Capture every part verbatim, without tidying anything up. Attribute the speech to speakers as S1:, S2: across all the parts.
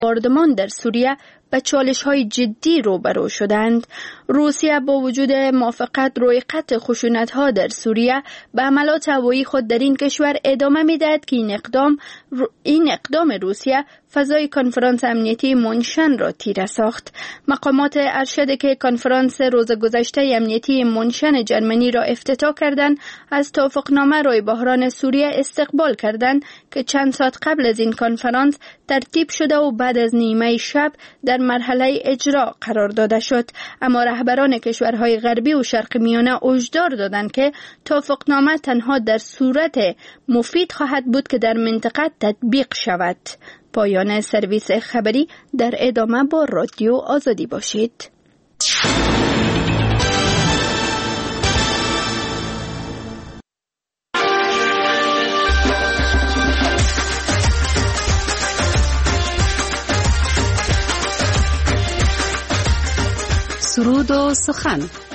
S1: بمباردمان در سوریه به چالش‌های جدی روبرو شدند. روسیه با وجود موافقت روی قطع خشونت‌ها در سوریه به حملات هوایی خود در این کشور ادامه می‌دهد که این اقدام این اقدام روسیه فضای کنفرانس امنیتی مونشن را تیره ساخت. مقامات ارشد که کنفرانس روز گذشته امنیتی مونشن جرمنی را افتتاح کردند، از توافقنامه روی بحران سوریه استقبال کردند که چند ساعت قبل از این کنفرانس ترتیب شده و بعد از نیمه شب در مرحله اجرا قرار داده شد. اما رهبران کشورهای غربی و شرق میانه هشدار دادند که توافقنامه تنها در صورت مفید خواهد بود که در منطقه تطبیق شود. پایان سرویس خبری. در ادامه با رادیو آزادی باشید.
S2: سرود و سخن.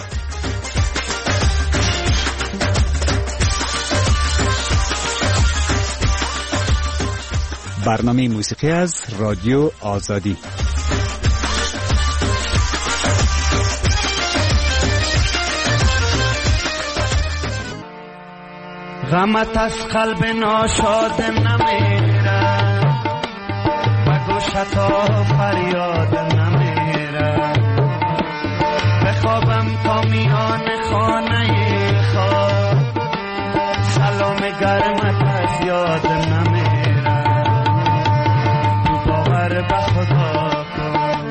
S3: برنامه موسیقی از رادیو آزادی.
S4: غمت از قلب ناشاد نمیره، و گوشتا فریاد نمیره، بخوابم تا میان خانه خواب، سلام گرمت از یاد نمیره، تو باور به خدا کن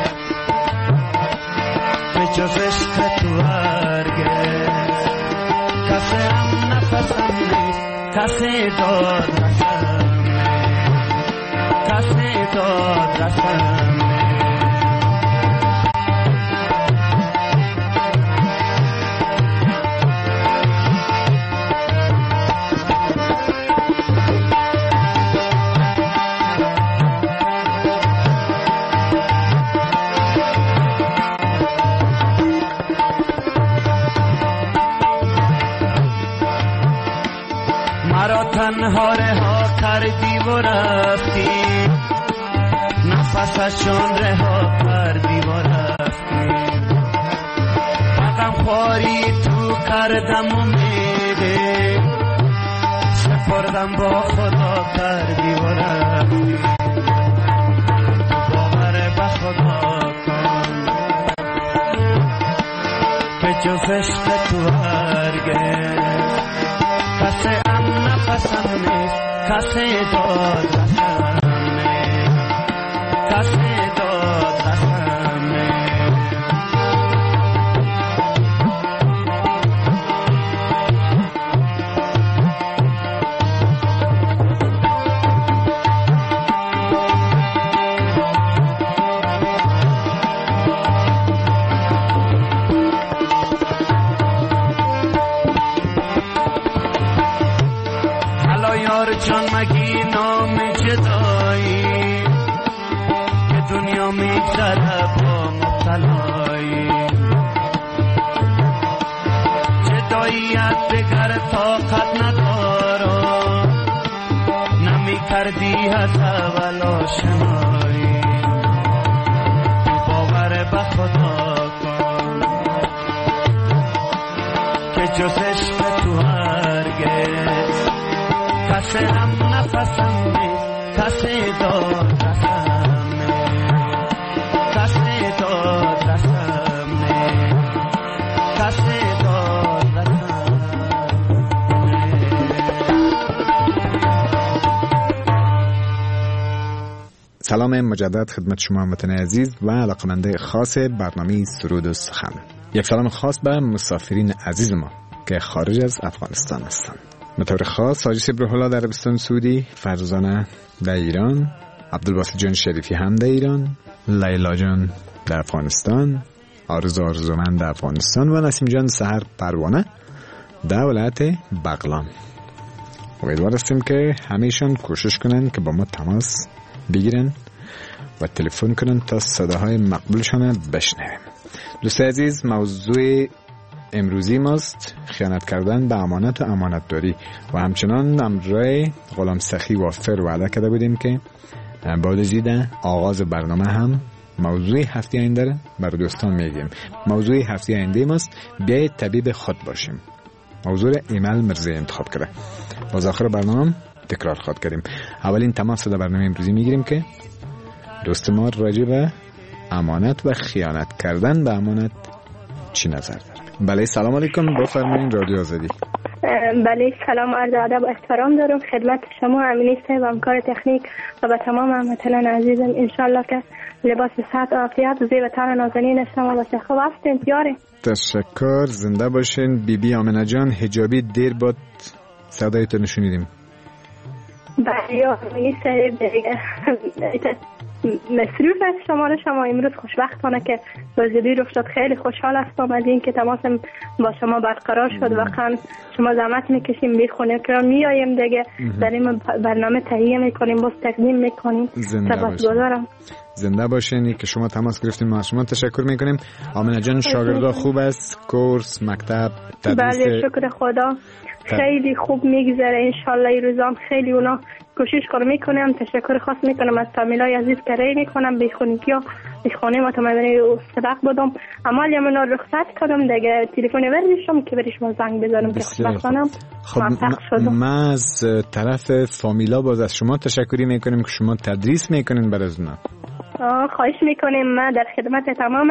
S4: که جز عشق تو هرگز کسی هم نفسم نیست، کسی داد رسم نیست، کسی داد رسم نیست. تنها رها کردی و رفتی، نفسشون رها کردی و رفتی، غم خواری تو کردم امیده، سپردم با خدا کردی و رفتی، باور به خدا کن که جز عشق تو هرگز کسی هم نفسم نیست، کسی داد رسم نیست، کسی داد رسم نیست. جان مگی نام جدایی که دنیا میگذره با مبتلایی، جداییت دگر طاقت ندارم، نمی کردی از اول آشنایی، باور به خدا کن که جز عشق تو هرگز کسی هم نفسم نیست، کسی داد رسم نیست، کسی داد رسم نیست، کسی داد رسم نیست.
S3: سلام مجدد خدمت شما هموطن عزیز و علاقمنده خاص برنامه سرود و سخن. یک سلام خاص به مسافرین عزیز ما که خارج از افغانستان هستند. به طور خاص حاجی صبرالله در عربستان سعودی، فرزانه در ایران، عبدالباسط جان شریفی هم در ایران، لیلا جان در افغانستان، آرزو آرزومند در افغانستان و نسیم جان سحر پروانه در ولایت بغلان. امیدوار هستیم که همیشون کوشش کنن که با ما تماس بگیرن و تلفن کنن تا صداهای مقبولشان بشنویم. دوست عزیز، موضوع امروزی ماست خیانت کردن به امانت و امانت داری و همچنان امرای غلام سخی وافر وعده کرده بودیم که بعد از این آغاز برنامه هم موضوع هفته آینده برای دوستان میگیم. موضوع هفته آینده ماست بیایید طبیب خود باشیم. موضوع ایمل مرزی انتخاب کرده. باز آخر برنامه تکرار خواهد کردیم. اولین تماس در برنامه امروزی میگیریم که دوست ما راجع به امانت و خیانت کردن به امانت چی نظر داره؟ بله سلام علیکم، بفرمایید رادیو آزادی.
S5: بله سلام، عرض ادب و احترام دارم خدمت شما امینی صاحب همکار تکنیک و به تمام هموطنان عزیزم. انشالله که لباس صحت و عافیت و زیباتر نازنین شما باشه. خوب هستین دیاره؟
S3: تشکر، زنده باشین. بی بی آمنه جان حجابی دیر بود صدایتو نشونیدیم.
S5: بله امینی صاحب دیگه مصروف از شما رو شما امروز خوشبختانه که بازدید رو شد. خیلی خوشحال هستم از این که تماسم با شما برقرار شد. واقعا شما زحمت میکشیم بیخونه که میایم دیگه در این برنامه تهیه میکنیم باز تقدیم میکنیم. سپاسگزارم.
S3: زنده باشین که شما تماس گرفتین. ما شما تشکر میکنیم. آمنه جان شاگردا خوب است؟ کورس مکتب تدریس؟
S5: بله شکر خدا خیلی خوب میگذره انشالله. این روزام خیلی اونا کوشش کنم میکنم. تشکر خاص میکنم از فامیلای عزیز که رای میکنم بیخونگی و بیخونه ما تمامنی سبق بدم. اما یا من رخصت کردم دیگه تلفن برداشتم که برش ما زنگ بزنم که خوشبختانم موفق شدم.
S3: ما از طرف فامیلا باز از شما تشکری میکنیم که شما تدریس میکنین برای اونا.
S5: خواهش میکنیم. ما در خدمت تمام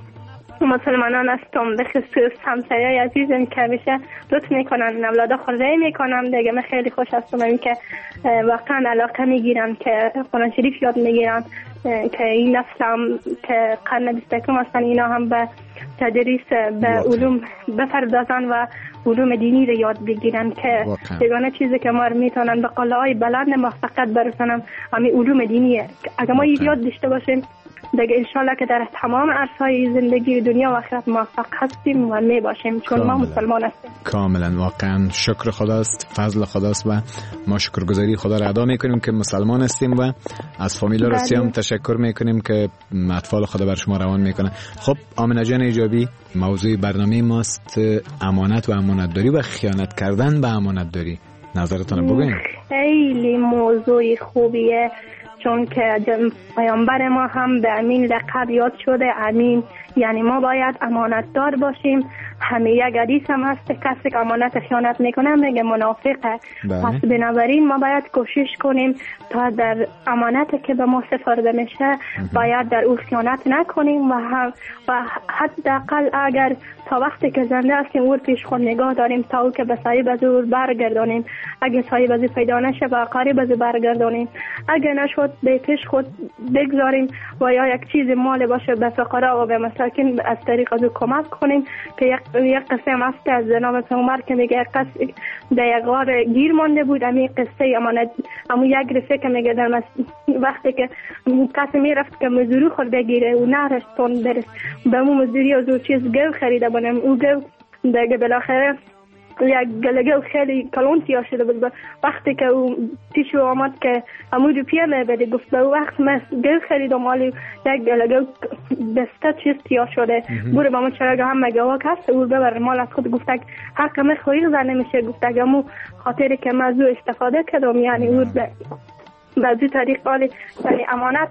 S5: مسلمانان هستم، به خصوص همسایه‌های عزیزم که همیشه لطف میکنن اولادا خود رای میکنم دیگه. من خیلی خوش هستم این که واقعا علاقه میگیرن که قرآن شریف یاد میگیرن که این نسلم که قرن بیست و یکم هستن اینا هم به تدریس به علوم بپردازن و علوم دینی رو یاد بگیرن که یگانه چیزی که ما میتونن به قله‌های بلند موفقیت برسونن همین علوم دینیه. اگه ما این یاد داشته باشیم دیگه انشالله که در تمام عرصه‌های زندگی دنیا و آخرت موفق هستیم و می باشیم چون ما مسلمان هستیم.
S3: کاملا واقعا شکر خداست، فضل خداست و ما شکرگزاری خدا را ادا میکنیم که مسلمان هستیم و از فامیلا راستی هم تشکر میکنیم که اطفال خدا بر شما روان میکنه. خب آمنه جان ایجابی، موضوع برنامه ماست امانت و امانتداری و خیانت کردن به امانتداری. نظرتون بگوین.
S5: خیلی موضوع خوبیه چون که پیامبر ما هم به امین لقب یاد شده. امین یعنی ما باید امانتدار باشیم. همه یک حدیث هم هست کسی که امانت خیانت میکنه میگه منافقه. پس بنابراین ما باید کوشش کنیم تا در امانتی که به ما سپرده میشه باید در او خیانت نکنیم و هم و حداقل اگر تا وقتی که زنده هستیم او پیش خود نگاه داریم تا او که به صاحب از او برگردانیم. اگه صاحب از پیدا نشه به قریب از برگردانیم. اگه نشد به پیش خود بگذاریم و یا یک چیز مال باشه به فقرا و به مساکین از طریق از او کمک کنیم که یک یک قصه هست از جناب پیامبر که میگه قصه در یک غار گیر مانده بود. همین قصه امانت همون یک رفیق که میگه در وقتی که کسی میرفت که مزدوری خود بگیره و نرشت تون برس به اون مزدوری از او چیز گو خریده بودم. او گو دیگه بالاخره یک گلگه خیلی کلونتیا شده بود. وقتی که او پیشو آمد که امودو پیمه بده گفت به وقت من گل خریدم مالی یک گلگه بسته چیز تیا شده بوره با ما چرا هم مگواک هست او ببر مال از خود گفت حق من خویق زنه میشه. گفت امو خاطری که من از او استفاده کردم یعنی او به از او طریق بالی یعنی امانت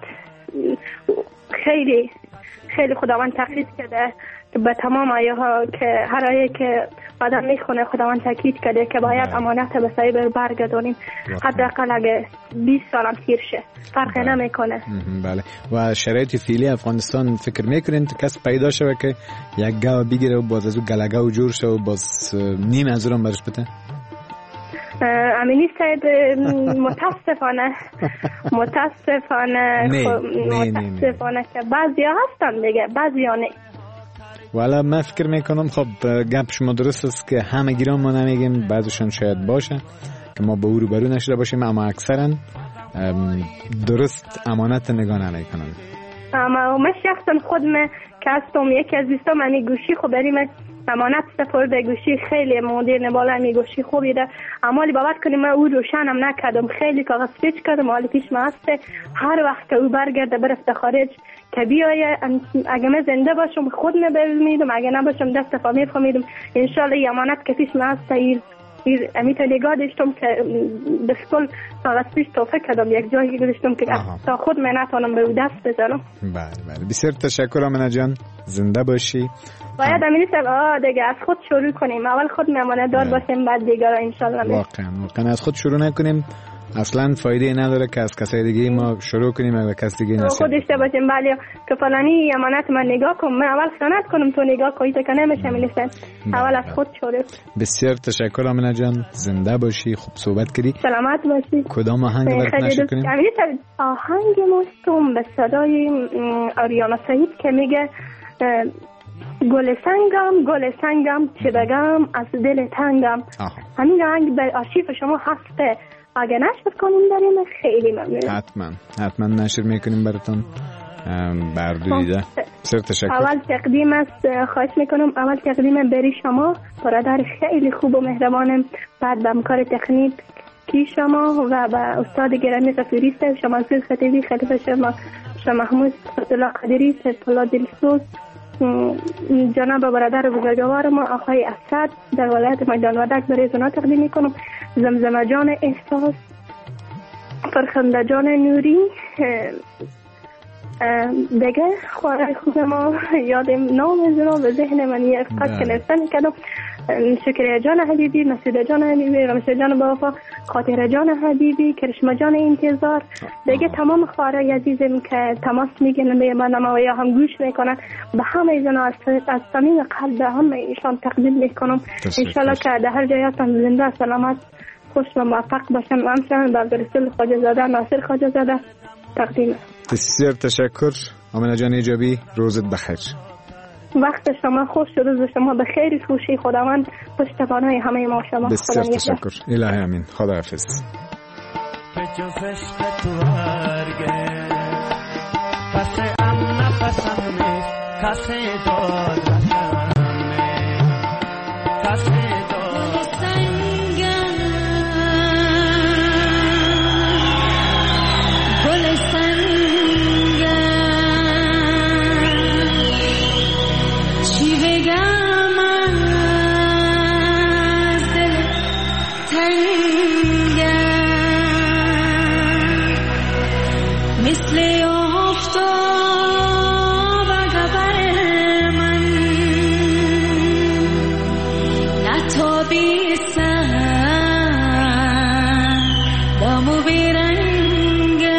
S5: خیلی خیلی خداوند تقلید کرده به تمام آیه ها که هر آیه که آدم میخونه خداوند تاکید کرده که باید امانت به صاحب برگردونیم. حداقل اگه بیست سال هم تیر شه فرق نمیکنه.
S3: بله. و شرایط فعلی افغانستان فکر میکنین کس پیدا شوه که یک گاو بگیره و باز از اون گلگه و جور شه و باز نیم از اون برش بده؟
S5: امینی صاحب متاسفانه متاسفانه متاسفانه که بعضی ها هستن دیگه بعضی ها نه.
S3: والا من فکر میکنم خب گپ شما درست است که همه گیران ما نمیگیم، بعضشان شاید باشه که ما به او روبرو نشده باشیم اما اکثرا درست امانت نگاه نمیکنن.
S5: اما من شخصا خودم که هستم یکی از دوستام امی گوشی خب بریم امانت سپرده گوشی خیلی مدرن بالا امی گوشی خوبی ده اما لی باور کنیم من او روشنم نکردم خیلی کاغذ پیچ کردم حالی پیش ما هسته هر وقت که او برگرده برفته خارج که بیایه اگه من زنده باشم خود نبمیدم اگه نباشم دست فامیل فامیدم انشالله ای امانت که پیش ما هسته امی تا نگاه داشتم که بسکل ساعت پیش توفه کردم یک جایی گذاشتم که تا خود من نتونم به دست بزنم.
S3: بله بله بسیار تشکر آمنه جان، زنده باشی.
S5: باید امینی سر آه دیگه از خود شروع کنیم، اول خود میمانه دار باشیم بعد دیگر انشالله.
S3: واقعا واقعا از خود شروع نکنیم اصلا فایده نداره که از کسای دیگه ما شروع کنیم و کس دیگه نصیحت
S5: خود داشته باشیم. ولی که فلانی امانت من نگاه کنم، من اول سند کنم تو نگاه کنی که نمیشه میلیسن، اول از خود شروع.
S3: بسیار تشکر آمنه جان، زنده باشی، خوب صحبت کردی،
S5: سلامت باشی.
S3: کدام آهنگ برات نشر کنیم؟
S5: آهنگ مستم به صدای آریانا سعید که میگه گل سنگم گل سنگم چه بگم از دل تنگم. همین آهنگ در آرشیف شما هسته، اگه نشر کنیم داریم خیلی ممنونم.
S3: حتما حتما نشر میکنیم براتون بردویده. بسیار تشکر.
S5: اول تقدیم است، خواهش میکنم اول تقدیم بری شما، برادر خیلی خوب و مهربانم، بعد به همکار تکنیک کی شما و به استاد گرامی غفوری صاحب، شما عزیز خطیبی، خلیفه شما شما محمود عبدالله قدیری، سیدالله دلسوز، جناب برادر بزرگوار ما آقای اسد در ولایت میدان وردک برای زنا تقدیم میکنم، زمزمه جان احساس، فرخنده جان نوری، دیگه خواره خوب ما یادم نام زنا به ذهن من یه افقات که نفتن کردم، شکریه جان حبیبی، مسعود جان حبیبی، رمشه جان بافا، خاطر جان حبیبی، کرشمه جان انتظار، دیگه تمام خواره عزیزم که تماس میگیرن به من و یا هم گوش میکنن، به همه زنا از صمیم قلب همه ایشان تقدیم میکنم. انشالله که در هر جایتان زنده سلامت خوش و موفق باشن و همچنان به رسول خواجه زاده ناصر خواجه زاده تقدیم.
S3: بسیار تشکر آمنه جان ایجابی، روزت بخیر.
S5: وقت شما خوش، روز شما به خیر، خوشی خداوند پشتوانای همه ما شما.
S3: بسیار تشکر. الهی امین. خداحافظ.
S4: به جز عشق تو هرگز پس ام نفسم نیست، کسی داد رسم نیست، کسی داد
S6: سنگم گل سنگم چی بگم از دل تنگم مثل آفتاب قبر من نتابیستم دامو بیرنگم.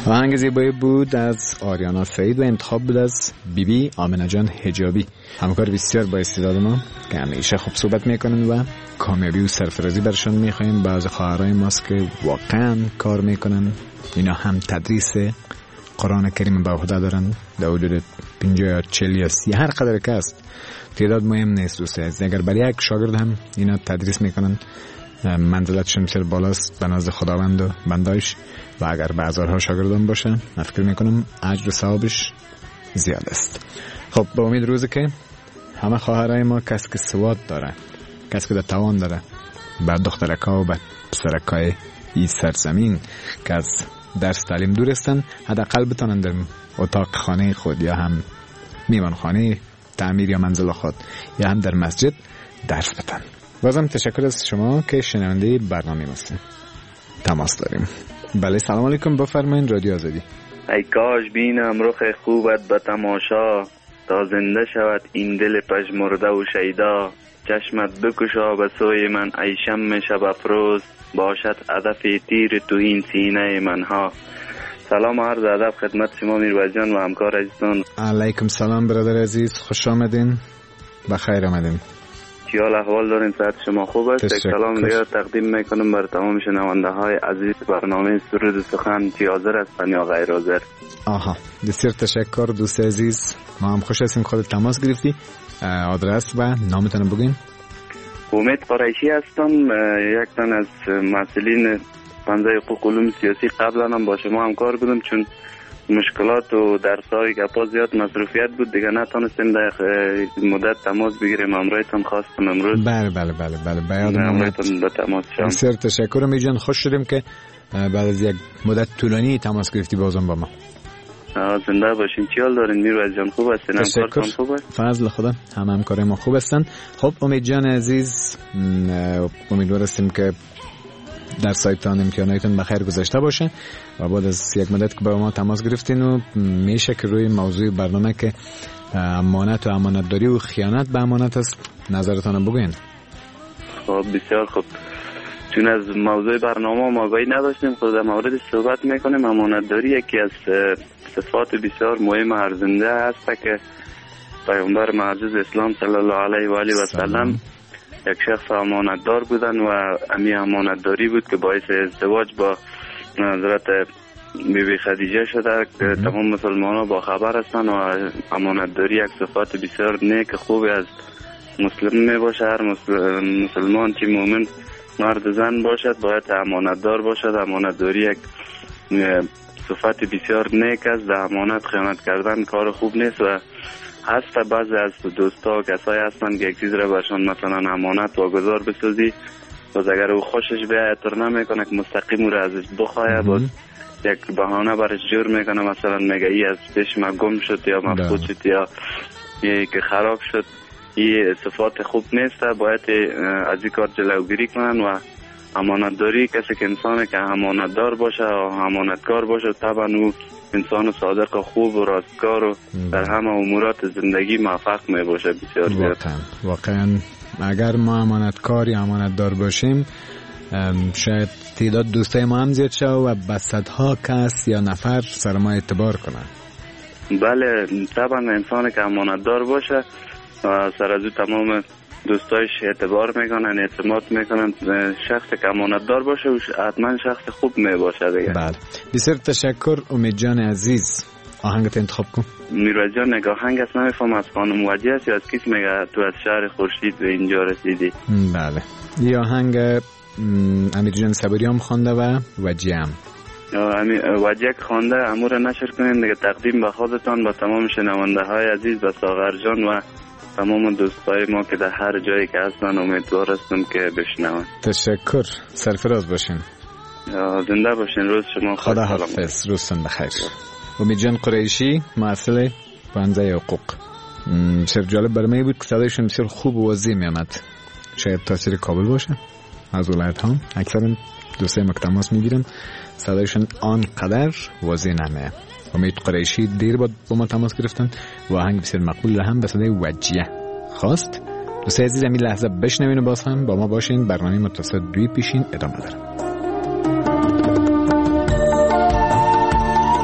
S3: آهنگ زیبایی بود از آریانا سعید و انتخاب بود از بی بی آمنه جان حجابی، همکار بسیار با استعداد ما که همیشه خوب صحبت میکنن و کامیابی و سرفرازی برشان میخوایم. بعضی خواهرای ماست که واقعا کار میکنن، اینا هم تدریس قرآن کریم به عهده دارن، در حدود پنجاه یا چهل یا سی هر قدر که است، تعداد مهم نیست دوسته عزیز. اگر برای یک شاگرد هم اینا تدریس میکنن منزلتشون بسیار بالاست به نزد خداوند و بندایش، و اگر به هزارها شاگردان باشه من فکر میکنم اجر و ثوابش زیاد است. خب با امید روزی که همه خواهرای ما کسی که سواد داره، کسی که در توان داره، بر دخترکا و بر پسرکای این سرزمین که از درس تعلیم دور هستن، حداقل بتونن در اتاق خانه خود یا هم میمان خانه تعمیر یا منزل خود یا هم در مسجد درس بدن. بازم تشکر از شما که شنونده برنامه هستین. تماس داریم. بله سلام علیکم، بفرمایید. رادیو آزادی.
S7: ای کاش بینم رخ خوبت به تماشا، تا زنده شود این دل پژمرده و شیدا. چشمت بکشا به سوی من ای شمع شب افروز، باشد هدف تیر تو این سینه منها. سلام و عرض ادب خدمت شما میروز جان و همکار عزیزان.
S3: علیکم سلام برادر عزیز، خوش آمدین، بخیر آمدین.
S7: چی حال احوال دارین؟ صحت شما خوب است؟ یک سلام دیگر تقدیم میکنم بر تمام شنونده های عزیز برنامه سرود سخن، چی حاضر هستن یا غیر حاضر. آها
S3: بسیار تشکر دوست عزیز، ما هم خوش هستیم خودت تماس گرفتی. آدرس و نامتون بگین.
S7: امید قریشی هستم، یک تن از مسئولین پنجه حقوق علوم سیاسی. قبلا هم با شما همکار بودم، چون مشکلات و درس‌های گپا زیاد مصروفیت بود دیگه نتونستیم در مدت تماس بگیریم. امروزتون خواستم امروز.
S3: بله بله بله بله بیاد
S7: امروزتون به تماس شدم.
S3: بسیار تشکر میجان، خوش شدیم که بعد از یک مدت طولانی تماس گرفتی بازم با ما.
S7: زنده باشین. چی حال دارین میروز جان؟ خوب هستین؟ همکارتون خوب است؟
S3: فضل خدا هم همکار ما خوب هستن. خب امید جان عزیز، امیدوار هستیم که در سایتان امتحاناتتون بخیر گذشته باشه و بعد از یک مدت که با ما تماس گرفتین و میشه که روی موضوع برنامه که امانت و امانتداری و خیانت به امانت است نظرتان بگوین.
S7: خب بسیار خوب، چون از موضوع برنامه ما آگاهی نداشتیم، خود در مورد صحبت میکنیم. امانتداری یکی از صفات بسیار مهم ارزنده است که پیامبر معزز اسلام صلی الله علیه و آله و سلم یک شخص امانتدار بودن و امی امانتداری بود که باعث ازدواج با حضرت بی بی خدیجه شده که تمام مسلمان ها با خبر هستن و امانتداری یک صفات بسیار نیک خوبی از مسلم می باشه. هر مسلمان که مومن مرد زن باشد باید امانتدار باشد. امانتداری یک صفت بسیار نیک است. در امانت خیانت کردن کار خوب نیست و هست بعضی از دوستا کسایی هستن که یک چیز را برشان مثلا امانت واگذار بسازی، باز اگر او خوشش بیاید اطر نمیکنه که مستقیم را ازش بخواه، باز یک بهانه برش جور میکنه، مثلا میگه ای از پیش ما گم شد یا مفقود شد یا یه که خراب شد. این صفات خوب نیست، باید از این کار جلوگیری کنن و امانتداری کسی که انسان که امانتدار باشه و امانتکار باشه طبعا او انسان صادق و خوب و راستکار و در همه امورات زندگی موفق می باشه. بسیار زیاد
S3: واقعا واقعا اگر ما امانتکار یا امانتدار باشیم شاید تعداد دوستای ما هم زیاد شه و به صدها کس یا نفر سر ما اعتبار کنن.
S7: بله طبعا انسان که امانتدار باشه و سر از او تمام دوستایش اعتبار میکنن، اعتماد میکنن. شخص که امانتدار باشه و حتما شخص خوب می باشه دیگه.
S3: بله بسیار تشکر امید جان عزیز. آهنگت انتخاب کن.
S7: میروز جان نگاه آهنگ است، نمیفهم از خانم وجه است یا از کس میگه تو از شهر خورشید به اینجا رسیدی.
S3: بله این آهنگ امیر جان صبری هم خوانده و وجه هم
S7: وجه خوانده. امور نشر کنین دیگه، تقدیم به خودتان، به تمام شنونده های عزیز، به ساغر جان و تمام دوستای ما که در هر جایی که هستن امیدوار هستم که بشنون.
S3: تشکر، سرفراز باشین.
S7: زنده باشین. روز شما
S3: خدا حافظ. روزتون بخیر. امید جان قریشی مسئول پنجه حقوق. بسیار جالب برای من بود که صدایشون بسیار خوب و واضح میامد. شاید تاثیر کابل باشه از ولایت ها، اکثر دوستای ما که تماس میگیرن صدایشون آنقدر واضح نمیه. امید قریشی دیر بعد با ما تماس گرفتن و آهنگ بسیار مقبول هم به صدای وجیه خواست. دوستای عزیز همین لحظه بشنوین و باز هم با ما باشین. برنامه متصل دوی پیشین ادامه داره.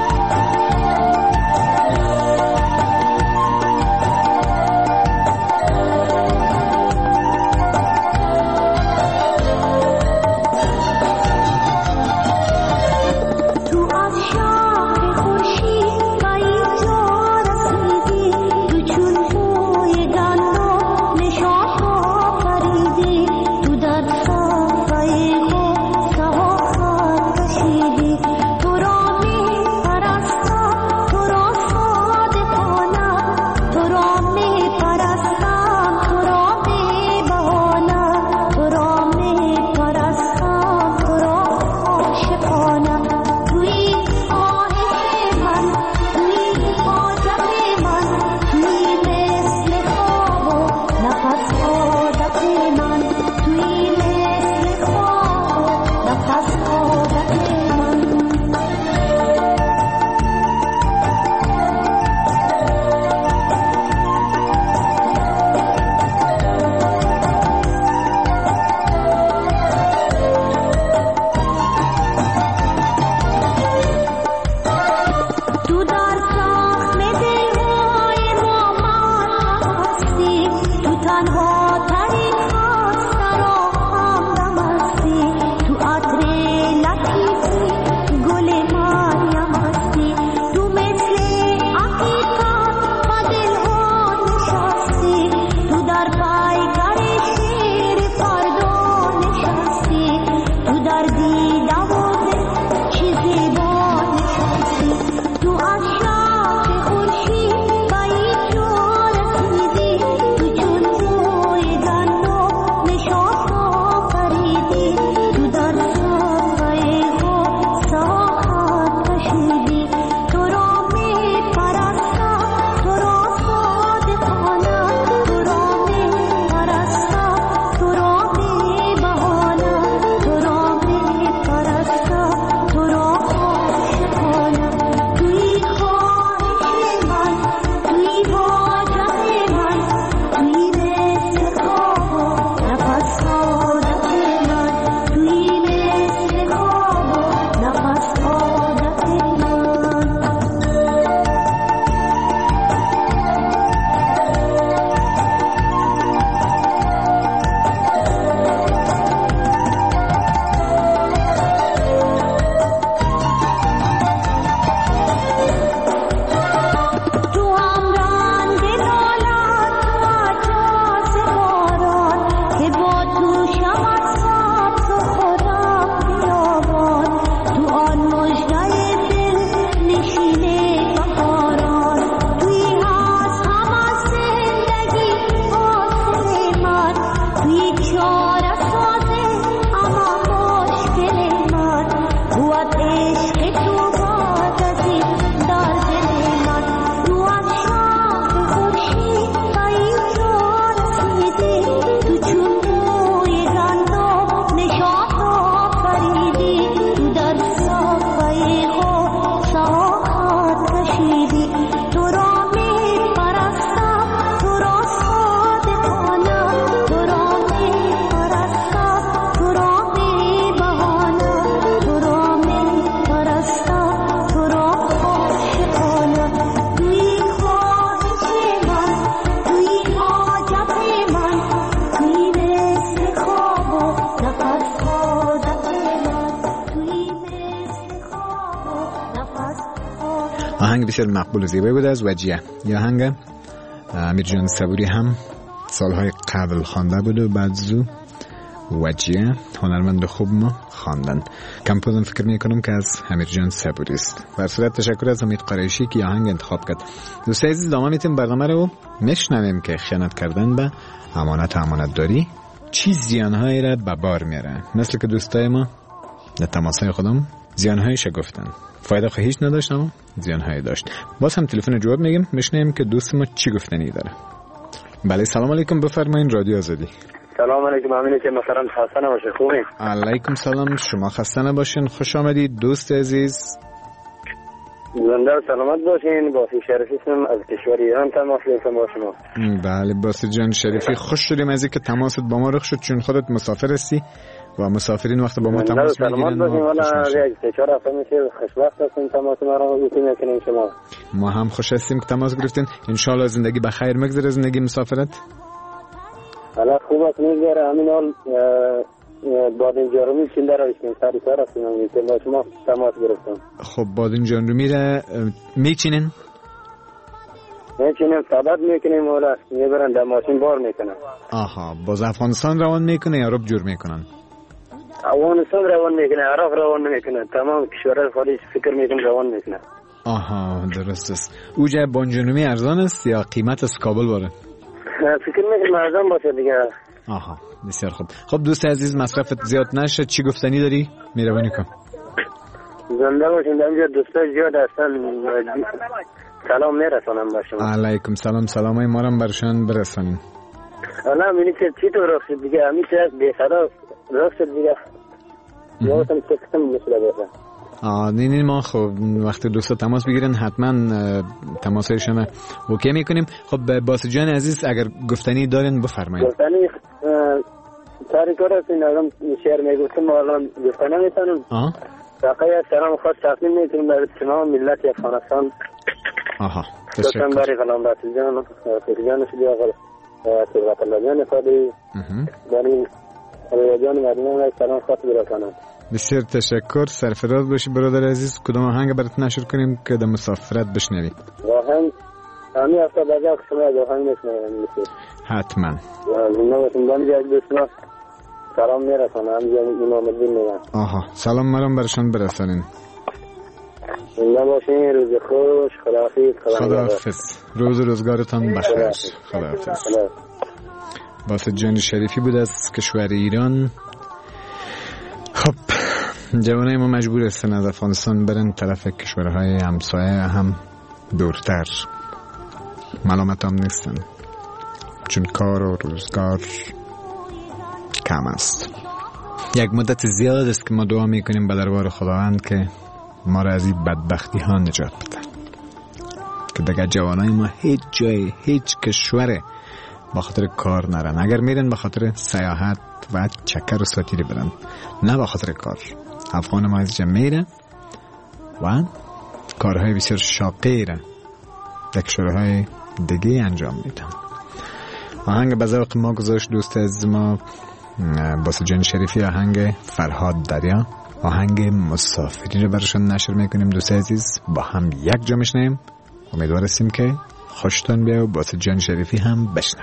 S3: آهنگ بسیار مقبول و زیبایی بود از وجیه. یا آهنگ امیر جان صبوری هم سالهای قبل خوانده بود و بعد زو وجیه هنرمند خوب ما خواندن. کمپوزم فکر میکنم که از امیر جان صبوری است. بر صورت تشکر از امید قریشی که آهنگ انتخاب کرد. دوستای عزیز ادامه میتیم برنامه رو میشنویم که خیانت کردن به امانت و امانت داری چی زیانهایی را به بار میاره. مثل که دوستای ما در تماسهای خودم زیانهایش گفتن، فایده خواهیش نداشت اما زیانهایی داشت. باز هم تلفن جواب میگیم میشنویم که دوست ما چی گفتنی داره. بله سلام علیکم، بفرمایید رادیو آزادی.
S8: سلام علیکم، ممنونم که مثلا خسته نباشید. خوبین؟
S3: علیکم سلام، شما خسته نباشین. خوش آمدید دوست عزیز.
S8: زنده و سلامت باشین. باسی شریفی هستم از کشور ایران تماس گرفتم با شما.
S3: بله باسی جان شریفی، خوش شدیم از اینکه تماست با ما رخ شد، چون خودت مسافر هستی و مسافرین وقت با ما تماس میگیرن.
S8: ما والا یک سه چهار هفته میشه خوشبخت هستیم تماس ما رو میکنیم شما.
S3: ما هم خوش هستیم که تماس گرفتین. ان شاء الله زندگی بخیر مگذره، زندگی مسافرت.
S8: حالا خوب است میگذره. همین حال بادین جارومی چنده را ایشون سری کار هستیم که با شما تماس گرفتم.
S3: خب بادین جارومی را میچینن؟
S8: میچینیم، ثبت میکنیم ولی میبرن در ماشین بار میکنن.
S3: آها، باز افغانستان روان میکنه یا عرب جور میکنن؟
S8: افغانستان روان میکنه، عراق روان میکنه، تمام کشورهای خارج فکر میکنم روان میکنه.
S3: آها درست است. اوجه بانجانومی ارزان است یا قیمت از کابل باره؟
S8: فکر میکنم ارزان باشه دیگه.
S3: آها بسیار خوب. خب دوست عزیز مصرفت زیاد نشه، چی گفتنی داری؟ مهربانی کن.
S8: زنده باشین. در اینجا دوستای زیاد هستن، سلام میرسانم با شما.
S3: علیکم سلام، سلامای ما رو برشان برسانین.
S8: حالا می‌بینید که چی تو رخ شد دیگه، همین چیز بی صدا رخ شد دیگه. یادم که کم مثلا بشه.
S3: آه نه نه ما خب وقتی دوستا تماس بگیرن حتما تماسایشون اوکی میکنیم. خب باسی جان عزیز اگر گفتنی دارین بفرمایید.
S8: گفتنی ساری کار هستین الان شعر میگفتم الان گفتنی میتونم.
S3: آه
S8: واقعا سلام خاص تقدیم میکنم به تمام ملت افغانستان.
S3: آها تشکر.
S8: دوستان برای غلام باسی جان فریجان شدی آقا ثروت الله جان فادی برای جان مدینه سلام خاص برسانم.
S3: بسیار تشکر، سرفراز باشی برادر عزیز. کدام آهنگ برات نشر کنیم که در مسافرت بشنوی؟
S8: آهنگ همین هفته بعدا که شما آهنگ میشنوید
S3: حتما.
S8: زنده باشین. بانجا دوستان سلام میرسانم. همینجا امام الدین میگم.
S3: آها سلام مرام برشان برسانین.
S8: زنده باشین. روز خوش. خداحافظ.
S3: خداحافظ. روز روزگارتان بخیر. خداحافظ. باسی جان شریفی بود از کشور ایران. خب جوانای ما مجبور هستن از افغانستان برن طرف کشورهای همسایه هم دورتر. ملامت هم نیستن چون کار و روزگار کم است. یک مدت زیاد است که ما دعا میکنیم به دربار خداوند که ما را از این بدبختی ها نجات بده، که دیگه جوانای ما هیچ جای هیچ کشور با خاطر کار نرن. اگر میرن به خاطر سیاحت و چکر و ساتیری برن، نه به خاطر کار. افغان ما از جمع میره و کارهای بسیار شاقی را در کشورهای دیگه انجام میدن. آهنگ به ذوق ما گذاشت دوست از ما باسل جان شریفی، آهنگ فرهاد دریا، آهنگ مسافری رو برشان نشر میکنیم. دوست عزیز با هم یک جا میشنیم. امیدوار هستیم که خوشتون بیا و باسل جان شریفی هم بشنون.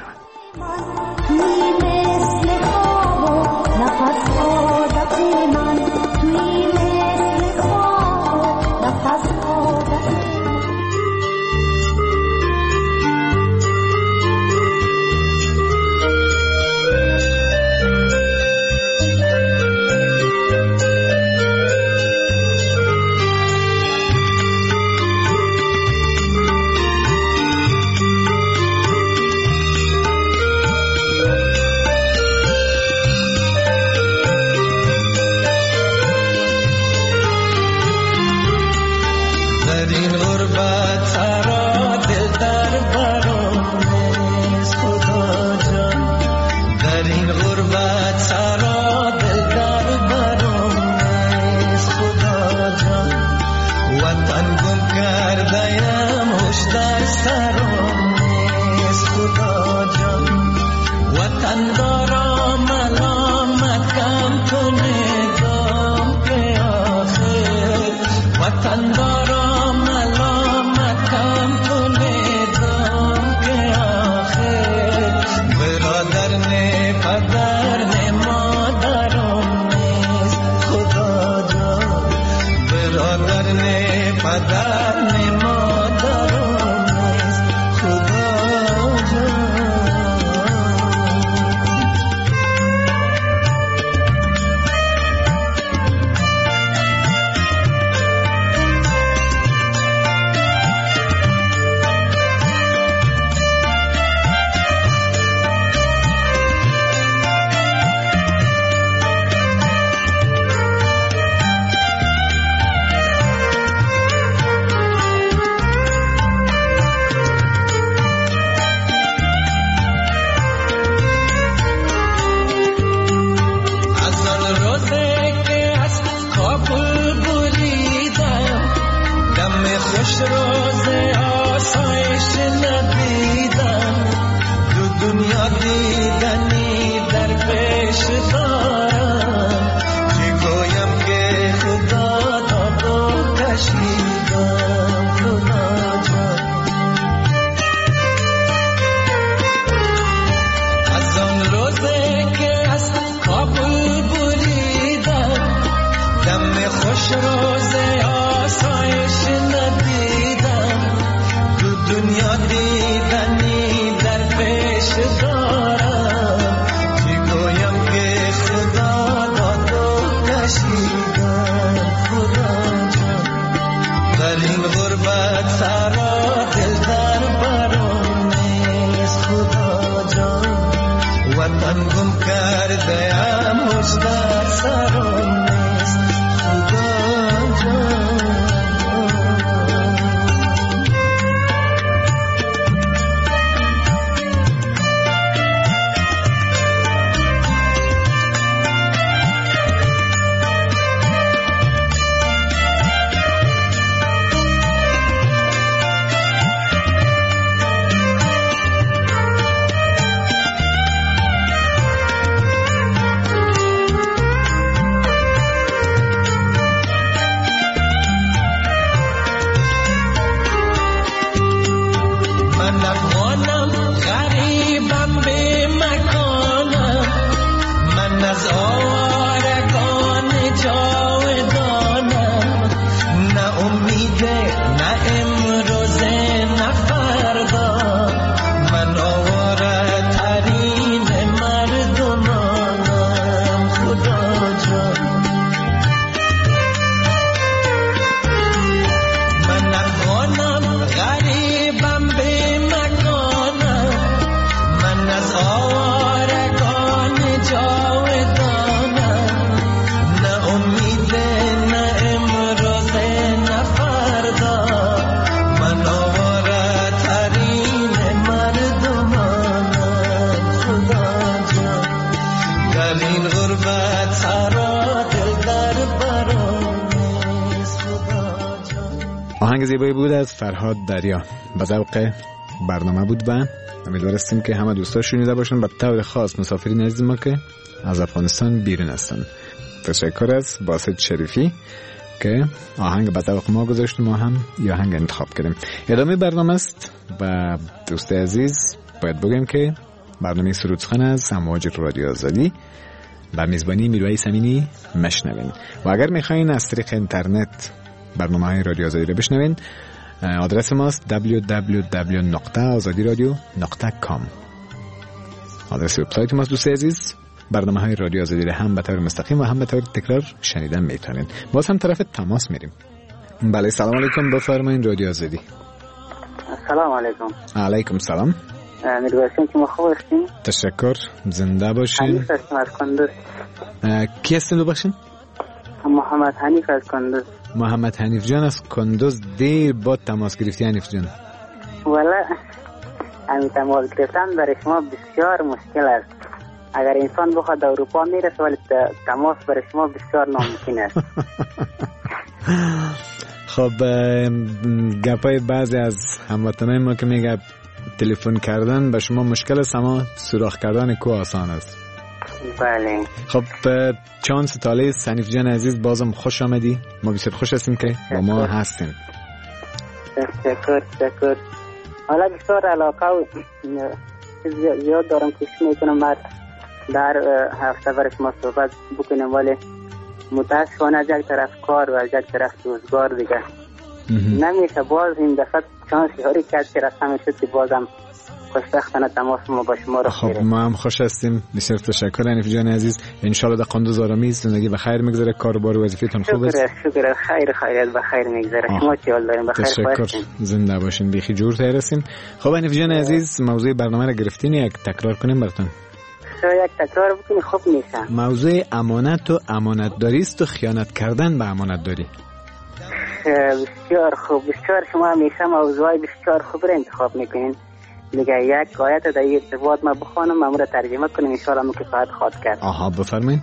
S3: بود از فرهاد دریا. به ذوق برنامه بود و امیدوارستیم که همه دوستا شنیده باشن، به طور خاص مسافرین عزیز ما که از افغانستان بیرون هستن. تشکر از باسط شریفی که آهنگ به ذوق ما گذاشت، ما هم یه آهنگ انتخاب کردیم. ادامه برنامه است و دوست عزیز باید بگم که برنامه سرود سخن از امواج رادیو آزادی با میزبانی میرویس امینی مشنوین و اگر میخواین از طریق اینترنت برنامه های رادیو آزادی رو بشنوین، آدرس ماست دبلیو دبلیو دبلیو دات آزادی رادیو دات کام. آدرس وبسایت ماست دوست عزیز. برنامه های رادیو آزادی رو هم به طور مستقیم و هم به طور تکرار شنیدن میتونین. باز هم طرف تماس میریم. بله سلام علیکم، بفرمایید رادیو آزادی.
S9: سلام علیکم.
S3: علیکم سلام.
S9: میرویسین که ما خوب هستین؟
S3: تشکر، زنده باشین.
S9: حنیف هستم از کندوز.
S3: کی هستین ببخشین؟
S9: محمد حنیف از کندوز.
S3: محمد حنیف جان از کندوز، دیر با تماس گرفتی حنیف جان.
S9: والا همین تماس گرفتن برای شما بسیار مشکل است. اگر انسان بخواد اروپا میرسه ولی تماس برای شما بسیار ناممکن است.
S3: خب گپای بعضی از هموطنای ما که میگه تلفن کردن به شما مشکل است، اما سوراخ کردن کو آسان است.
S9: بله.
S3: خب چانس تاله حنیف جان عزیز، بازم خوش آمدی. ما بسیار خوش هستیم که با ما هستین.
S9: تشکر تشکر. حالا بسیار علاقه و زیاد دارم کوشش میکنم بعد در هفته برای شما صحبت بکنم، ولی متاسفانه از یک طرف کار و از یک طرف روزگار دیگه نمیشه. باز این دفعه چانس یاری کرد که رقم شد که بازم خوشبختانه تماس ما با شما رو
S3: خب ما هم خوش هستیم. بسیار تشکر حنیف جان عزیز. انشالله در قندوز آرامی زندگی به خیر میگذره، کار و بار وظیفه‌تون خوب است.
S9: شکر شکر خیر خیریت به خیر میگذره. شما چی حال دارین؟ بخیر
S3: تشکر، زنده باشین، بیخی جور تیر هستین. خب حنیف جان عزیز، موضوع برنامه رو گرفتین، یک تکرار کنیم براتون.
S9: یک تکرار بکنی خوب میشه.
S3: موضوع امانت و امانتداری است و خیانت کردن به امانتداری.
S9: بسیار خوب، بسیار شما همیشه موضوعی بسیار خوب رو انتخاب میکنین. دیگه یک آیت در این ارتباط ما بخوانم، ما رو ترجمه کنیم، ان شاء الله مکفایت خواهد کرد.
S3: آها بفرمایید.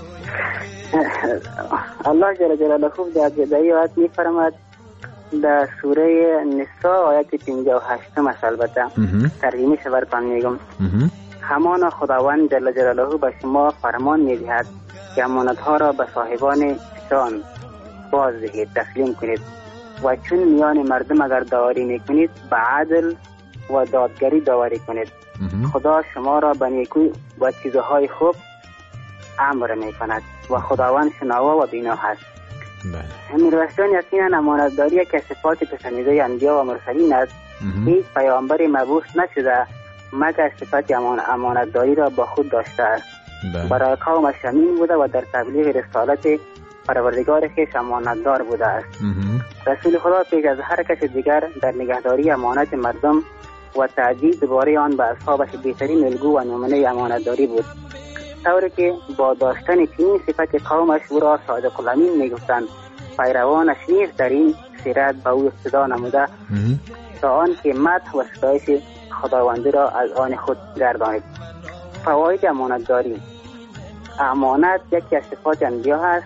S9: الله جل جلاله خوب در این آیت میفرماید در سوره نساء آیت پنجاه و هشت البته ترجمه شو براتون میگم. همان خداوند جل جلاله به شما فرمان میدهد که امانت‌ها را به صاحبان شان باز دهید، تسلیم کنید و چون میان مردم اگر داوری میکنید به عدل و دادگری داوری کنید. خدا شما را به نیکو و چیزهای خوب امر میکند و خداوند شنوا و بینا هست. همین رسول یقینا امانتداری که صفات پسندیده انبیا و مرسلین است. هیچ پیامبری مبعوث نشده مگر صفت امانتداری را با خود داشته است. برای قومش امین بوده و در تبلیغ رسالت پروردگار خویش امانتدار بوده است. رسول خدا پیش از هر کس دیگر در نگهداری امانت مردم و تعدید دوباره آن به اصحابش بهترین الگو و نمونه امانتداری بود، طوری که با داشتن چنین صفت قومش او را صادق الامین میگفتند. پیروانش نیز در این سیرت به او اقتدا نموده تا آن که مدح و ستایش خداوندی را از آن خود گردانید. فواید امانتداری: امانت یکی از صفات انبیا است.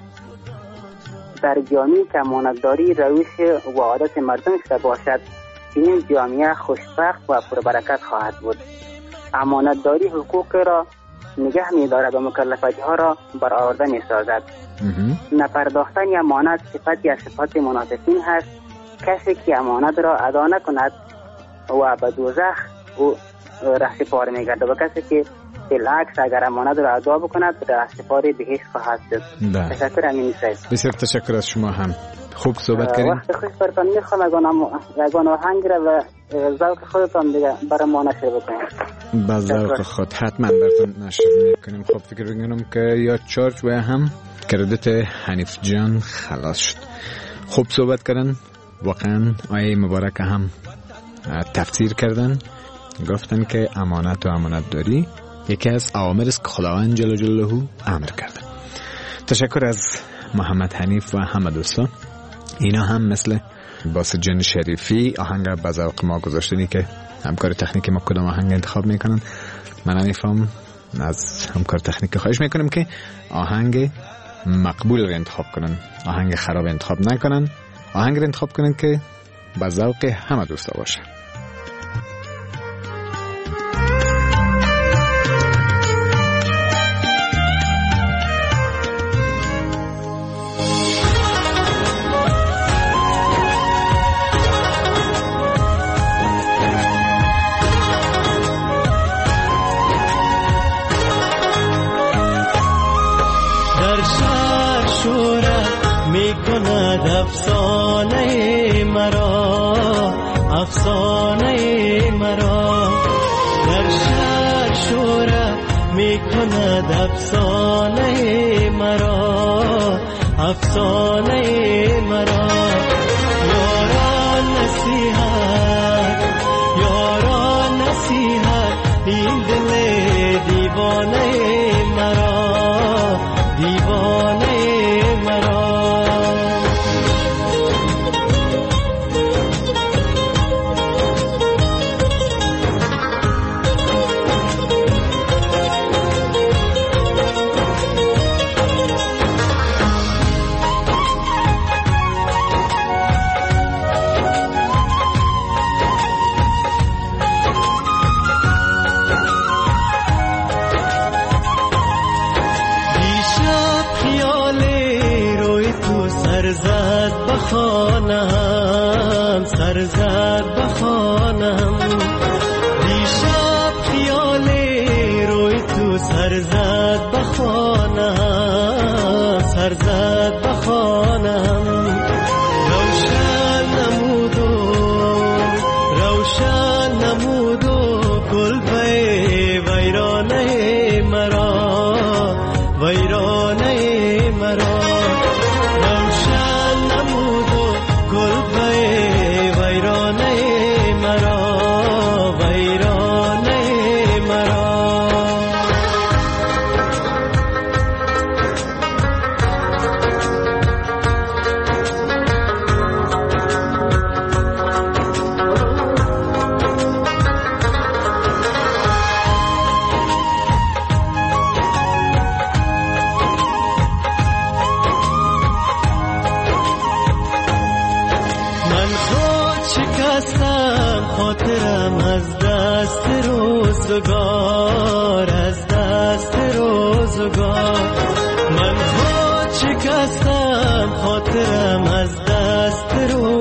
S9: در جامعه‌ای که امانتداری روش و عادت مردم شده باشد، این جامعه خوشبخت و پربرکت خواهد بود. امانتداری حقوق را نگه می‌دارد و مکلفیت‌ها را برآورده می‌سازد. نپرداختن امانت صفتی از صفات منافقین هست. کسی که امانت را ادا نکند و به دوزخ او رهسپار می‌گردد و کسی که بالعکس اگر امانت را ادا بکند رهسپار بهشت خواهد شد. تشکر امین صاحب.
S3: بسیار تشکر از شما هم. خوب صحبت کردیم.
S9: وقت خوش براتون میخوام اگان آهنگ را و ذوق خودتان دیگه برای ما نشر بکنید.
S3: با ذوق خود حتما براتون نشر میکنیم. خب فکر میکنم که یا چارچ و هم کردیت حنیف جان خلاص شد. خوب صحبت کردن، واقعا آیه مبارک هم تفسیر کردن، گفتن که امانت و امانتداری یکی از اوامر است که خداوند جل جلاله امر کرده. تشکر از محمد حنیف و همه دوستان. اینا هم مثل باسط جان شریفی آهنگ به ذوق ما گذاشتنی که همکار تکنیکی ما کدام آهنگ انتخاب میکنن. من حنیفم از همکار تکنیکی خواهش میکنم که آهنگ مقبول رو انتخاب کنن، آهنگ خراب انتخاب نکنن، آهنگ رو انتخاب کنن که به ذوق همه دوستا باشه.
S4: افسانه مرا افسانه مرا در شهر شوره می کند افسانه مرا افسانه مرا یاران نصیحت یاران نصیحت این دل دیوانه مرا دیوانه مرا خانم سرزد بخانم دیشب خیال روی تو سرزد بخانم سرزد بخانم روشن نمودو روشن نمودو گل به ویرانه مرا ویرانه مرا روزگار از دست روزگار من خود شکستم خاطرم از دست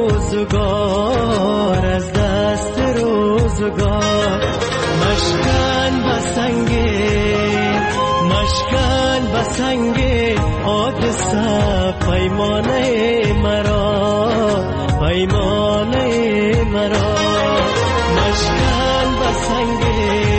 S4: روزگار از دست روزگار مشکن بسنگه مشکن بسنگه حادثه پیمانه مرا پیمانه مرا مشکن بسنگه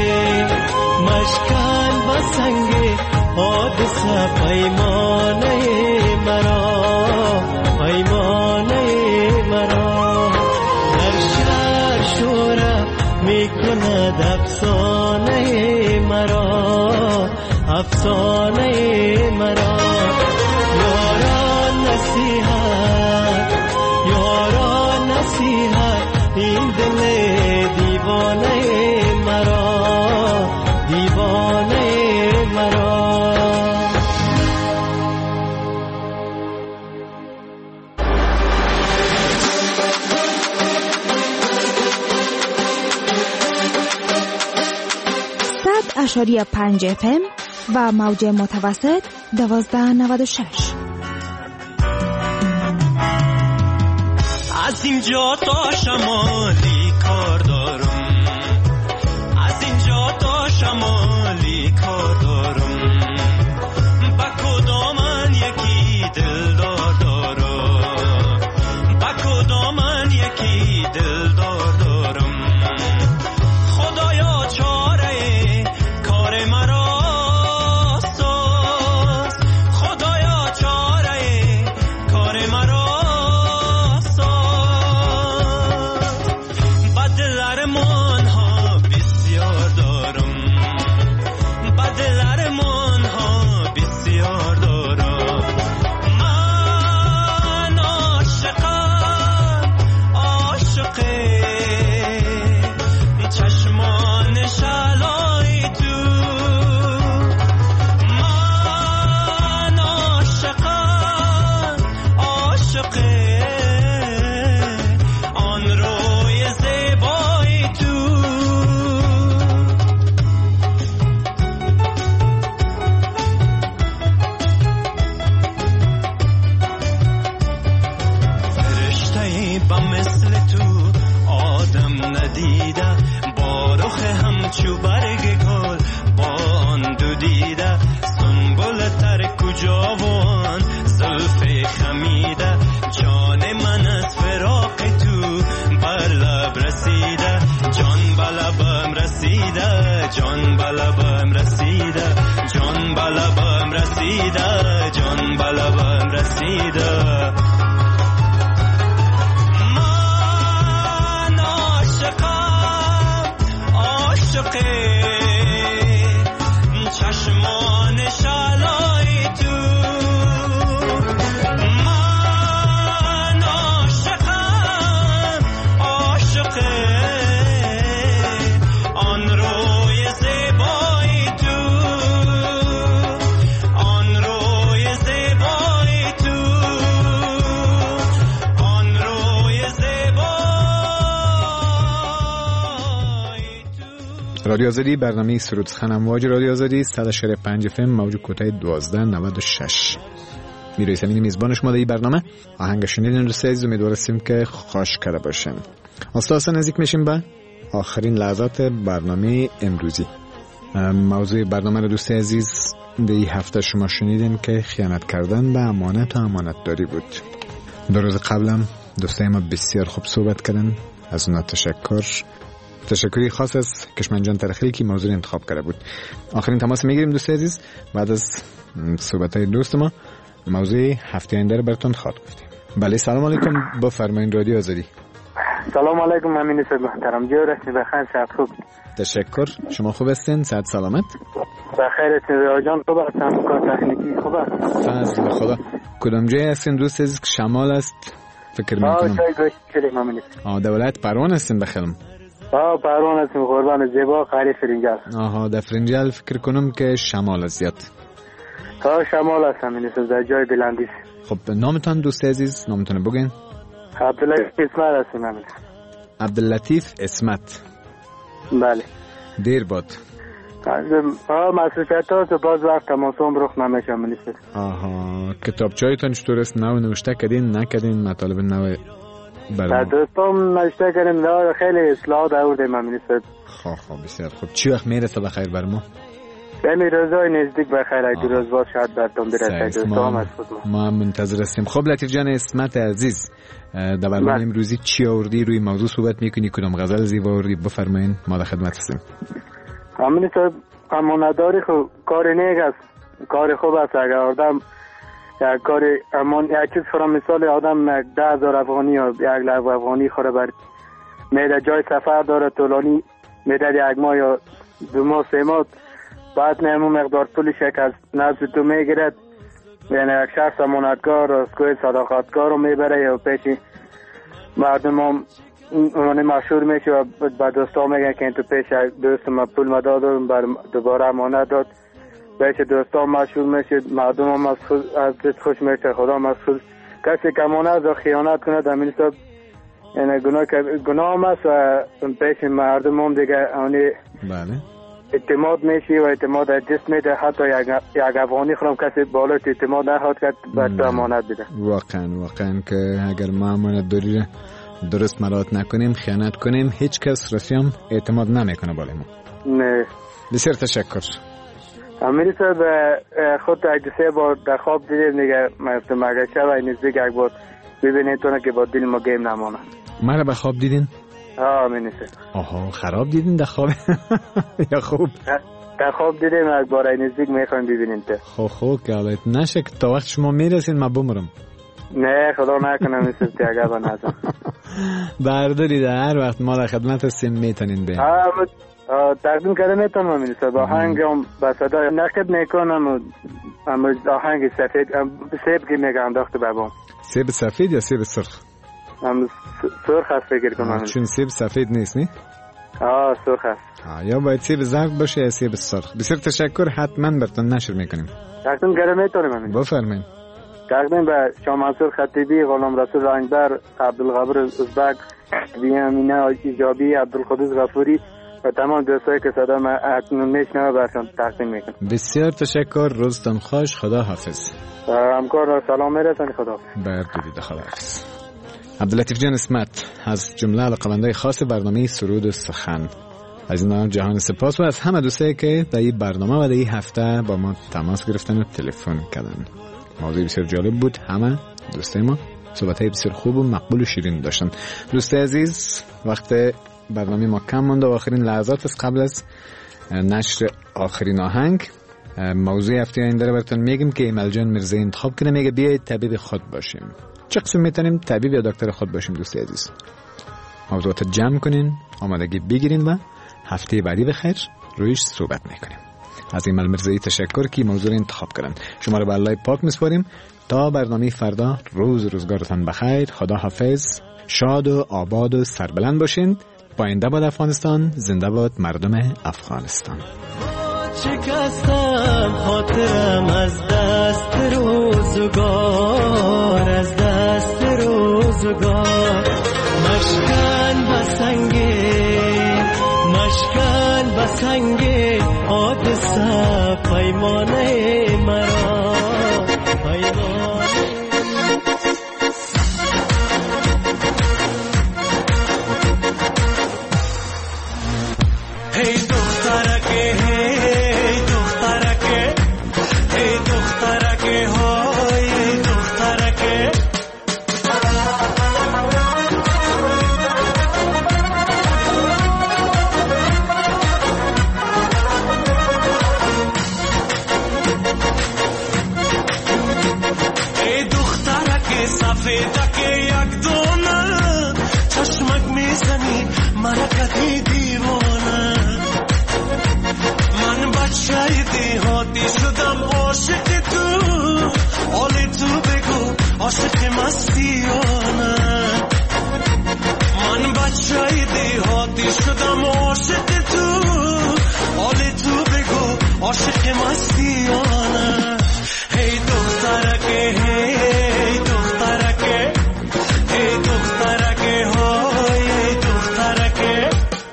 S4: مشکن بسنگه حادثه پیمانه مرا پیمانه مرا در شهر شوره می کند افسانه مرا افسانه مرا یاران نصیحت یاران نصیحت این دل دیوانه مرا دیوانه مرا
S10: صد اشاری پنج اف ام و موج متوسط دوازده نود و شش.
S4: از اینجا تا شمالی کار دارم از اینجا تا شمالی کار دارم با کدامن یکی دلدار دارم با کدامن یکی دلدار دارم خدایا چاره کار مرا ساز خدایا چاره کار مرا آن دیده با رخ همچو برگ گل با آن دو دیده سنبل تر کجا و آن زلف خمیده جان من از فراق تو بر لب رسیده جان بلبم رسیده جان بلبم رسیده جان بلبم رسیده جان بلبم رسیده من عاشقم عاشق چشمان شالای تو من عاشقم عاشق آن روی زیبای تو آن روی زیبای تو آن روی زیبای تو.
S3: رادیو آزادی، برنامه سرود سخن امواج رادیو آزادی صد و شش پنج اف ام موج کوتاه دوازده نود و شش. میرسیم این میزبان شما در این برنامه. آهنگ شنیدین دوست عزیز، امیدوار هستیم که خوش کرده باشین. استاد نزدیک میشیم به آخرین لحظات برنامه امروزی. موضوع برنامه رو دوست عزیز در این هفته شما شنیدین که خیانت کردن به امانت و امانتداری بود. دو روز قبلم دوستای ما بسیار خوب صحبت کردن، از اونها تشکر. تشکری خاص از کشمن جان ترخیلی که موضوع انتخاب کرده بود. آخرین تماس میگیریم دوست عزیز. بعد از صحبت‌های دوست ما موضوع هفته آینده رو براتون خواهد گفتیم. بله سلام علیکم، بفرمایید رادیو آزادی.
S11: سلام علیکم امین صاحب محترم، جور هستید؟ بخیر، صحت خوب؟
S3: تشکر، شما خوب هستین؟ صحت سلامت؟
S11: بخیر هستید؟ ریا جان خوب هستم؟ کار تکنیکی خوب است؟
S3: فضل خدا. کدام جای هستین دوست عزیز که شمال است؟ فکر میکنم
S11: آه جای گوشت شدیم امین.
S3: آه در ولایت پروان هستین بخیرم؟
S11: آه پروان هستیم قربان زیبا قری فرنجال.
S3: آها در فرنجال فکر کنم که شمال است زیاد.
S11: آه شمال هستم امین صاحب، در جای بلندی.
S3: خب نامتان دوست عزیز، نامتون بگین.
S11: عبداللطیف اسمت هستم امین.
S3: عبداللطیف اسمت.
S11: بله.
S3: دیر باد.
S11: آه مصروفیت ها تو باز وقت تماسم رخ نمیشه امین صاحب.
S3: آها کتابچه‌تون چطور است؟ نو نوشته کردین نکردین مطالب نو
S11: در دوستام نوشته کردیم نه خیلی اصلاحات آوردیم امین صاحب.
S3: خب خب بسیار خوب. چی وقت میرسه بخیر بر ما؟
S11: یعنی روزای نزدیک بخیر اگه روز باز شاید براتون برسه. دوستام از خود
S3: ما منتظر هستیم. خب لطیف جان اسمت عزیز، در برنامه امروزی چی آوردی؟ روی موضوع صحبت میکنی؟ کدام غزل زیبا آوردی؟ بفرمایید، ما در خدمت هستیم.
S11: امین صاحب امانتداری خب کار نیک است، کار خوب است. اگر آدم یک کار امان یک چیز فرام مثال آدم ده هزار افغانی یا یک لک افغانی خوره بر میره جای سفر داره طولانی میره یک ماه یا دو ماه سه ماه بعد نمو مقدار پولش یک از نزد تو میگیرد، یعنی یک شخص امانتگار راستگوی صداقتگار رو میبره یا پیش مردم هم اونی مشهور میشه و با دوستا میگن که این تو پیش دوست ما پول ما داد و دوباره امانت داد، پیش دوستا مشهور میشه، مردم هم از خوش میشه، خدا هم از خود. کسی که امانت و خیانت کنه در این حساب یعنی گناه گناه هم است و پیش مردم هم دیگه اونی
S3: بله
S11: اعتماد میشی و اعتماد دست میده. حتی یک افغانی خورم کسی بالا اعتماد نخواد که بر تو امانت بده.
S3: واقعا واقعا که اگر ما امانت داری درست مراعات نکنیم، خیانت کنیم، هیچ کس رسیم اعتماد نمیکنه بالای ما.
S11: نه
S3: بسیار تشکر.
S11: امیر صاحب خود یک سه بار در خواب دیدیم دیگه مفتم مگه شب نزدیک یک بار ببینید تو که با دل ما گیم نمانه.
S3: مرا به خواب دیدین؟
S11: آه امین صاحب.
S3: آها خراب دیدین در خواب یا خوب؟
S11: در خواب دیدیم یک بار نزدیک میخوایم ببینین تو.
S3: خب خب که حالت نشه که تا وقت شما میرسین ما بمرم.
S11: نه خدا نکنه مثل تیاگه با نزم.
S3: برداری در هر وقت ما در خدمت هستیم میتونین بین.
S11: تقدیم کرده میتونم امین صاحب. آهنگ هم با صدا نقد میکنم اما آهنگ سفید سیب که میگه انداخته بابام.
S3: سیب سفید یا سیب سرخ؟
S11: هم سرخ هست فکر کنم.
S3: چون سیب سفید نیست نی؟
S11: آه سرخ هست.
S3: آه یا باید سیب زرد باشه یا سیب سرخ. بسیار تشکر، حتما براتون نشر میکنیم.
S11: تقدیم کرده میتونم امین.
S3: بفرمایید.
S11: تقدیم به شاه منصور خطیبی، غلام رسول رنگبر، عبدالغفور ازبک، بیامینا ایجابی، عبدالقدوس غفوری و تمام دوستایی که صدا ما اکنون میشنوه براتون تقدیم میکنم.
S3: بسیار تشکر، روزتون خوش، خدا حافظ.
S11: همکار را سلام میرسونی، خدا
S3: بردارید، خدا حافظ. عبداللطیف جان اسمت از جمله علاقه‌مندای خاص برنامه سرود و سخن، از این جهان سپاس و از همه دوستایی که در این برنامه و در این هفته با ما تماس گرفتن و تلفن کردن. موضوع بسیار جالب بود، همه دوستای ما صحبت‌های بسیار خوب و مقبول و شیرین داشتن. دوست عزیز، وقت برنامه ما کم مونده و آخرین لحظات است قبل از نشر آخرین آهنگ. موضوع هفته آینده رو براتون میگم که ایمل جان میرزایی انتخاب کنه، میگه بیایید طبیب خود باشیم. چه قسم میتونیم طبیب یا دکتر خود باشیم؟ دوست عزیز، موضوعات جمع کنین، آمادگی بگیرین و هفته بعدی بخیر رویش صحبت میکنیم. از ایمل میرزایی تشکر که موضوع رو انتخاب کردن. شما رو به الله پاک میسپاریم تا برنامه فردا. روز روزگارتان بخیر، خدا حافظ، شاد و آباد و سربلند باشین. پاینده باد افغانستان، زنده باد مردم افغانستان.
S4: شکستم خاطرم از دست روزگار، از دست روزگار. مشکن بسنگه، مشکن بسنگه، حادثه پیمانه مرا، پیمانه. هی دخترکه، هی دخترکه، هی دخترکه، های دخترکه. ای دخترکه سفیدکه یک دونه، چشمک میزنی مرکتی دیوانه. من بچه دیهاتی شدم عاشق تو، حال تو بگو عاشق مستیانه. من بچه دیهاتی شدم عاشق تو، حال تو بگو عاشق مستیانه. هی دخترکه، هی دخترکه، هی دخترکه، های دخترکه.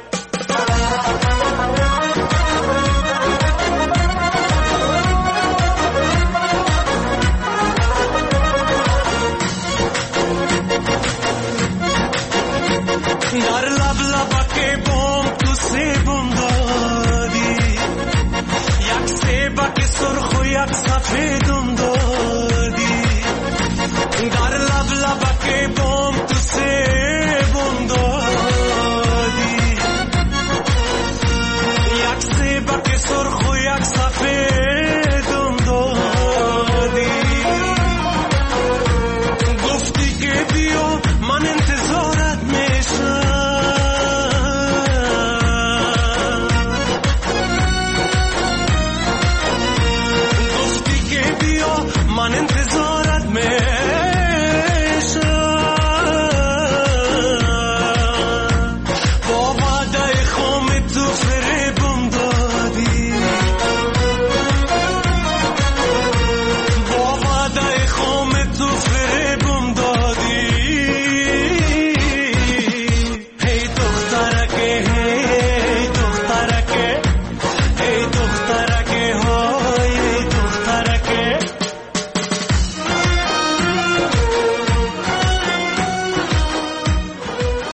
S4: در لب لبک بوم تو سیبم دادی، یک سیبک سرخ و یک سفیدم دادی.